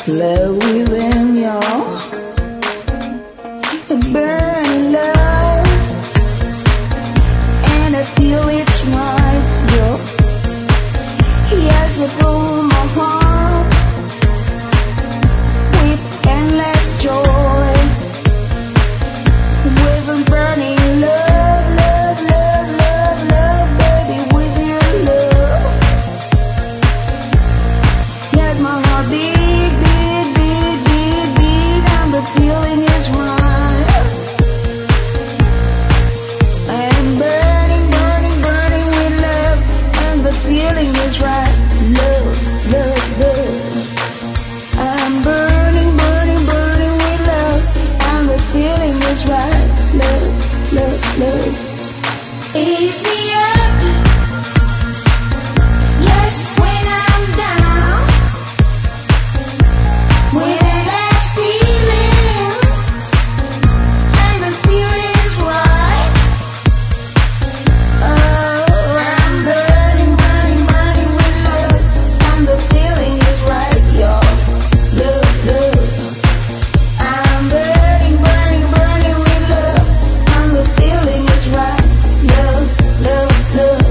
love within y'all, a burning love, and I feel it's right, yo. Yes, I pull my heart with endless joy, with a burning love, love, love, love, love, baby, with your love. Let my heart beat, beat, beat, beat, beat, and the feeling is right. I'm burning, burning, burning with love, and the feeling is right. Love, love, love. I'm burning, burning, burning with love, and the feeling is right. Love, love, love. Ease me up, yes, when I'm down, with endless feelings, and the feeling's right. Oh, I'm burning, burning, burning with love, and the feeling is right, yo. Love, love. I'm burning, burning, burning with love, and the feeling is right. Love, love, love.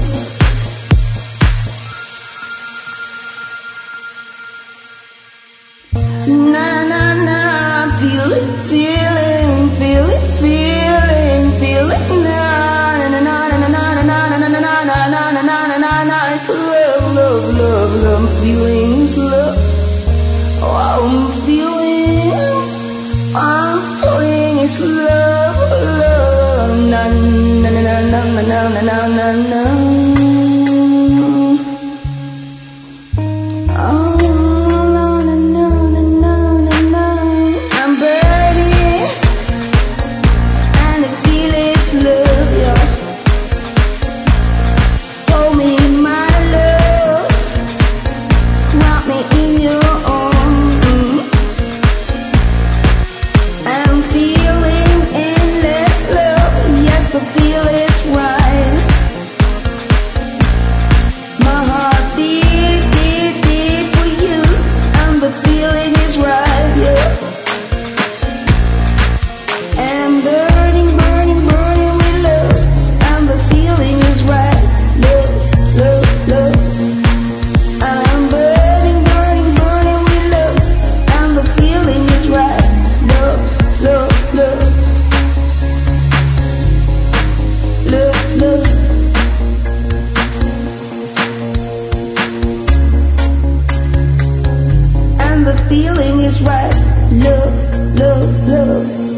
Na na na, feeling, feeling, feeling, feeling, feeling. Na na na na na na na na na na na na na na na na na na. It's love, love, love, love. I'm feeling it's love. Oh, I'm feeling it's love, love. Na na na na na na na na na na. Oh. Feeling is right, love, love, love.